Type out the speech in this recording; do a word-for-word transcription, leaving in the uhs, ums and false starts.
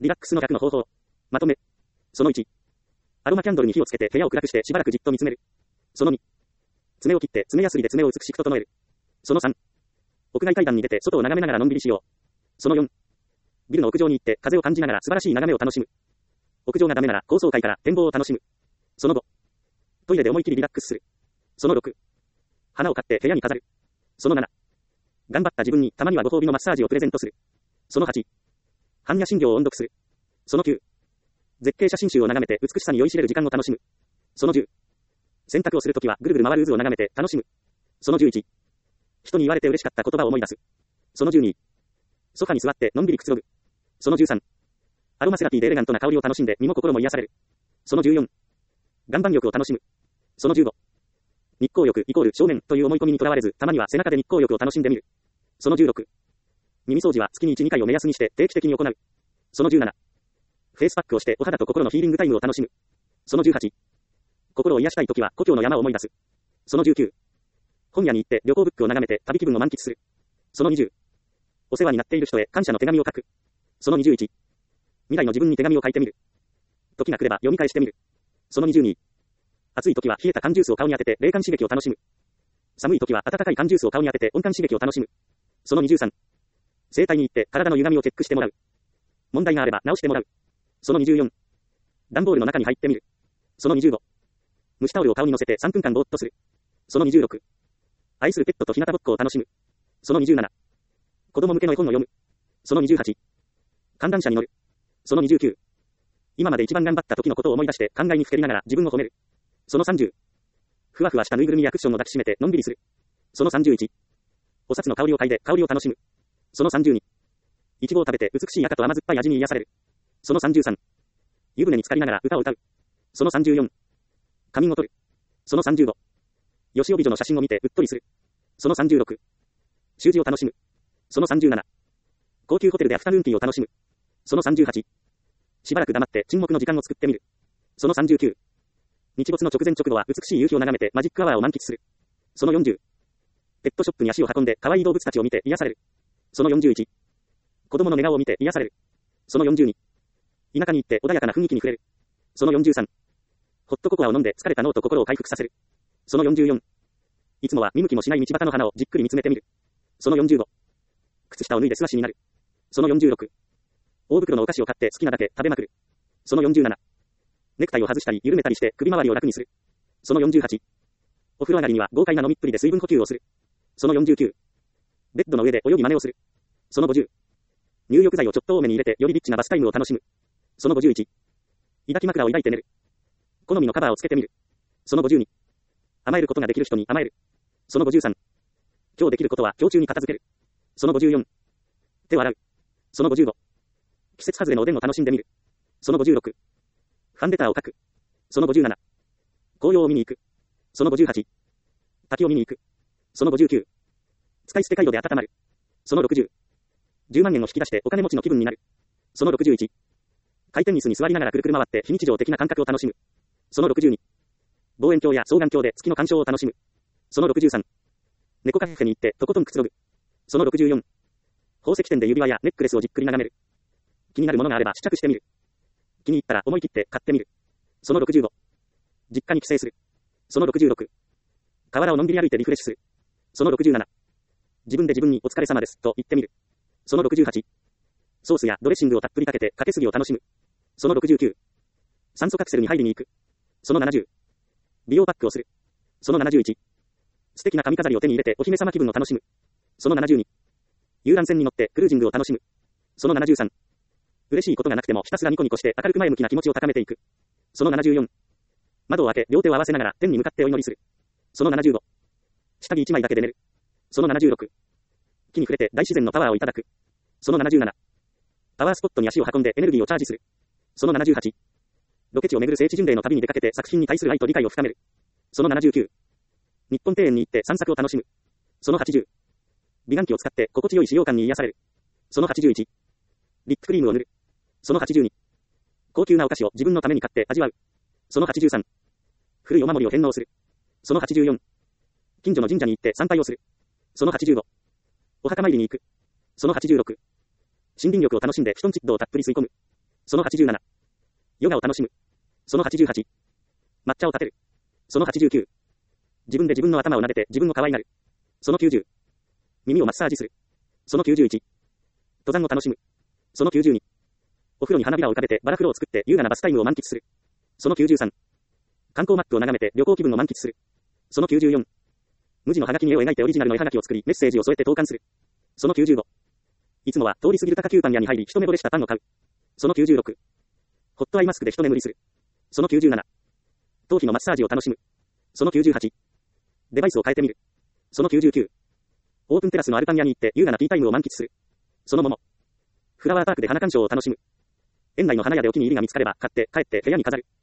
リラックスの逆の方法。まとめ。そのいち。アロマキャンドルに火をつけて部屋を暗くしてしばらくじっと見つめる。そのに。爪を切って爪やすりで爪を美しく整える。そのさん。屋外階段に出て外を眺めながらのんびりしよう。そのよん。ビルの屋上に行って風を感じながら素晴らしい眺めを楽しむ。屋上がダメなら高層階から展望を楽しむ。そのご。トイレで思い切りリラックスする。そのろく。花を買って部屋に飾る。そのなな。頑張った自分にたまにはご褒美のマッサージをプレゼントする。そのはち。般若心経を音読する。そのきゅう。絶景写真集を眺めて美しさに酔いしれる時間を楽しむ。そのじゅう。洗濯をするときはぐるぐる回る渦を眺めて楽しむ。そのじゅういち。人に言われて嬉しかった言葉を思い出す。そのじゅうに。ソファに座ってのんびりくつろぐ。そのじゅうさん。アロマセラピーでエレガントな香りを楽しんで身も心も癒される。そのじゅうよん。岩盤浴を楽しむ。そのじゅうご。日光浴イコール正面という思い込みにとらわれず、たまには背中で日光浴を楽しんでみる。そのじゅうろく。耳掃除は月にいち、にかいを目安にして定期的に行う。そのじゅうなな。フェイスパックをしてお肌と心のヒーリングタイムを楽しむ。そのじゅうはち。心を癒したいときは故郷の山を思い出す。そのじゅうきゅう。本屋に行って旅行ブックを眺めて旅気分を満喫する。そのにじゅう。お世話になっている人へ感謝の手紙を書く。そのにじゅういち。未来の自分に手紙を書いてみる。時が来れば読み返してみる。そのにじゅうに。暑い時は冷えた缶ジュースを顔に当てて冷感刺激を楽しむ。寒い時は温かい缶ジュースを顔に当てて温感刺激を楽しむ。そのにじゅうさん。整体に行って体の歪みをチェックしてもらう。問題があれば直してもらう。そのにじゅうよん。段ボールの中に入ってみる。そのにじゅうご。蒸しタオルを顔に乗せてさんぷんかんぼーっとする。そのにじゅうろく。愛するペットと日向ぼっこを楽しむ。そのにじゅうなな。子供向けの絵本を読む。そのにじゅうはち。観覧車に乗る。そのにじゅうきゅう。今まで一番頑張った時のことを思い出して考えにふけりながら自分を褒める。そのさんじゅう。ふわふわしたぬいぐるみやクッションを抱きしめてのんびりする。そのさんじゅういち。お札の香りを嗅いで香りを楽しむ。そのさんじゅうに。いちごを食べて美しい赤と甘酸っぱい味に癒される。そのさんじゅうさん。湯船に浸かりながら歌を歌う。そのさんじゅうよん。仮眠を取る。そのさんじゅうご。よしお美女の写真を見てうっとりする。そのさんじゅうろく。習字を楽しむ。そのさんじゅうなな。高級ホテルでアフタヌーンティーを楽しむ。そのさんじゅうはち。しばらく黙って沈黙の時間を作ってみる。そのさんじゅうきゅう。日没の直前直後は美しい夕日を眺めてマジックアワーを満喫する。そのよんじゅう。ペットショップに足を運んで可愛い動物たちを見て癒される。そのよんじゅういち。子供の寝顔を見て癒される。そのよんじゅうに。田舎に行って穏やかな雰囲気に触れる。そのよんじゅうさん。ホットココアを飲んで疲れた脳と心を回復させる。そのよんじゅうよん。いつもは見向きもしない道端の花をじっくり見つめてみる。そのよんじゅうご。靴下を脱いで素足になる。そのよんじゅうろく。大袋のお菓子を買って好きなだけ食べまくる。そのよんじゅうなな。ネクタイを外したり緩めたりして首周りを楽にする。そのよんじゅうはち。お風呂上がりには豪快な飲みっぷりで水分補給をする。そのよんじゅうきゅう。ベッドの上で泳ぎ真似をする。そのごじゅう。入浴剤をちょっと多めに入れてよりリッチなバスタイムを楽しむ。そのごじゅういち。抱き枕を抱いて寝る。好みのカバーをつけてみる。そのごじゅうに。甘えることができる人に甘える。そのごじゅうさん。今日できることは今日中に片付ける。そのごじゅうよん。手を洗う。そのごじゅうご。季節外れのおでんを楽しんでみる。そのごじゅうろく。ファンレターを書く。そのごじゅうなな。紅葉を見に行く。そのごじゅうはち。滝を見に行く。そのごじゅうきゅう。使い捨てカイロで温まる。そのろくじゅう。じゅうまんえんを引き出してお金持ちの気分になる。そのろくじゅういち。回転椅子に座りながらくるくる回って非日常的な感覚を楽しむ。そのろくじゅうに。望遠鏡や双眼鏡で月の鑑賞を楽しむ。そのろくじゅうさん。猫カフェに行ってとことんくつろぐ。そのろくじゅうよん。宝石店で指輪やネックレスをじっくり眺める。気になるものがあれば試着してみる。気に入ったら思い切って買ってみる。そのろくじゅうご。実家に帰省する。そのろくじゅうろく。河原をのんびり歩いてリフレッシュする。そのろくじゅうなな。自分で自分にお疲れ様ですと言ってみる。そのろくじゅうはち。ソースやドレッシングをたっぷりかけてかけすぎを楽しむ。そのろくじゅうきゅう。酸素カプセルに入りに行く。そのななじゅう。美容パックをする。そのななじゅういち。素敵な髪飾りを手に入れてお姫様気分を楽しむ。そのななじゅうに。遊覧船に乗ってクルージングを楽しむ。そのななじゅうさん。嬉しいことがなくてもひたすらニコニコして明るく前向きな気持ちを高めていく。そのななじゅうよん。窓を開け両手を合わせながら天に向かってお祈りする。そのななじゅうご。下着一枚だけで寝る。そのななじゅうろく。木に触れて大自然のパワーをいただく。そのななじゅうなな。パワースポットに足を運んでエネルギーをチャージする。そのななじゅうはち。ロケ地を巡る聖地巡礼の旅に出かけて作品に対する愛と理解を深める。そのななじゅうきゅう。日本庭園に行って散策を楽しむ。そのはちじゅう。美顔器を使って心地よい使用感に癒される。そのはちじゅういち。リップクリームを塗る。そのはちじゅうに。高級なお菓子を自分のために買って味わう。そのはちじゅうさん。古いお守りを返納する。そのはちじゅうよん。近所の神社に行って参拝をする。そのはちじゅうご。お墓参りに行く。そのはちじゅうろく。森林浴を楽しんでフトンチッドをたっぷり吸い込む。 そのはちじゅうなな。ヨガを楽しむ。そのはちじゅうはち。抹茶を立てる。そのはちじゅうきゅう。自分で自分の頭を撫でて自分の可愛がる。そのきゅうじゅう。耳をマッサージする。そのきゅうじゅういち。登山を楽しむ。そのきゅうじゅうに。お風呂に花びらを浮かべてバラ風呂を作って優雅なバスタイムを満喫する。そのきゅうじゅうさん。観光マップを眺めて旅行気分を満喫する。そのきゅうじゅうよん。無地のハガキに絵を描いてオリジナルの絵はがきを作りメッセージを添えて投函する。そのきゅうじゅうご。いつもは通り過ぎる高級パン屋に入り一目惚れしたパンを買う。そのきゅうじゅうろく。ホットアイマスクで一眠りする。そのきゅうじゅうなな。頭皮のマッサージを楽しむ。そのきゅうじゅうはち。デバイスを変えてみる。そのきゅうじゅうきゅう。オープンテラスのアルパン屋に行って優雅なティータイムを満喫する。そのもも。フラワーパークで花鑑賞を楽しむ。園内の花屋でお気に入りが見つかれば買って帰って部屋に飾る。